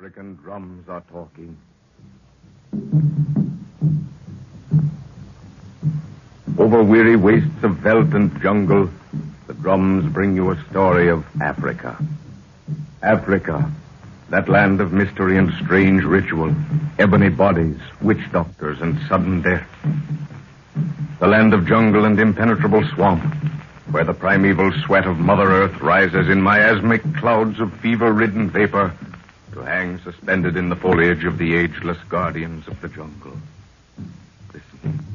African drums are talking. Over weary wastes of veldt and jungle, the drums bring you a story of Africa. Africa, that land of mystery and strange ritual, ebony bodies, witch doctors, and sudden death. The land of jungle and impenetrable swamp, where the primeval sweat of Mother Earth rises in miasmic clouds of fever-ridden vapor to hang suspended in the foliage of the ageless guardians of the jungle. Listen.